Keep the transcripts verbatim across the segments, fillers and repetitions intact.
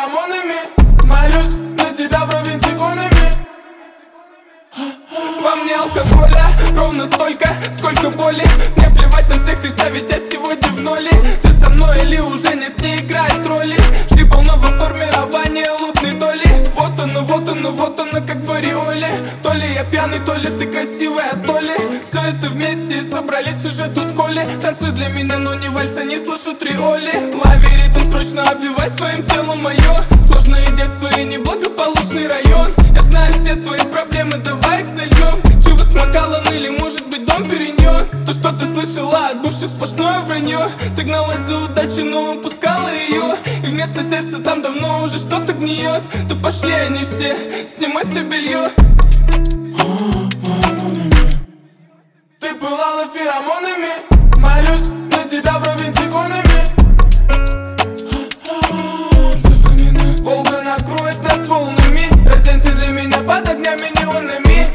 феромонами. Молюсь на тебя вровень с иконами. Во мне алкоголя ровно столько, сколько боли. Мне плевать на всех и вся, ведь я сегодня в ноле. Ты со мной или уже нет, не играет роли. Жди полного формирования лутной доли. Вот оно, вот оно, вот оно, как в ореоле. То ли я пьяный, то ли ты красивая, то ли все это вместе и собрались уже тут коли. Танцуй для меня, но не вальса, не слышу триоли. Лови ритм, срочно обвивай своим телом мое. Сложное детство и неблагополучный район. Я знаю все твои проблемы, давай их сольем. Чего с Макаллан или может быть дом Периньон? То, что ты слышала от бывших, сплошное вранье. Ты гналась за удачей, но упускала ее. И вместо сердца там давно уже что-то гниет. Да пошли они все, снимай все белье. Ты пылала феромонами. Молюсь на тебя вровень с иконами. Волга накроет нас волнами. Разденься для меня под огнями неонами.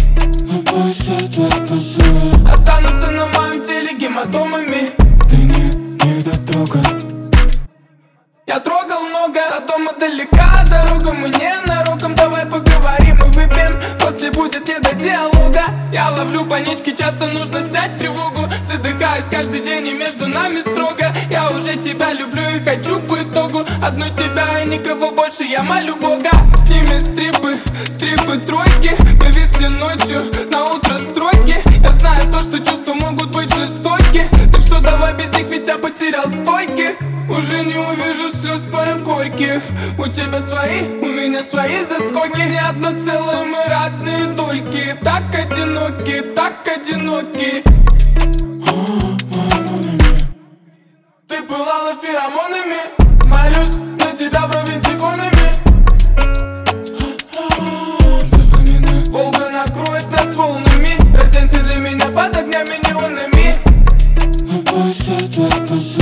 Останутся на моем теле гематомами. Ты не, не дотрогай. Я трогал много, до дома далека дорога. Мы не нароком, давай поговорим и выпьем. После будет не до диалога. Я ловлю панички, часто нужно снять тревогу. Задыхаюсь каждый день и между нами строго. Я уже тебя люблю и хочу по итогу одну тебя и никого больше, я молю Бога. С ними стрипы, стрипы тройки. Мы висли ночью, на утро строки. Я знаю то, что чувства могут быть жестоки. Так что давай без них, ведь я потерял стойки. Уже не увижу слез твоих горьких. У тебя свои, у меня свои заскоки. Мы не одно целое, мы разные дольки. Так одиноки, так одиноки. Ты пылала феромонами. Молюсь на тебя вровень с иконами. Волга накроет нас волнами. Разденься для меня под огнями неонами. Пусть это, пусть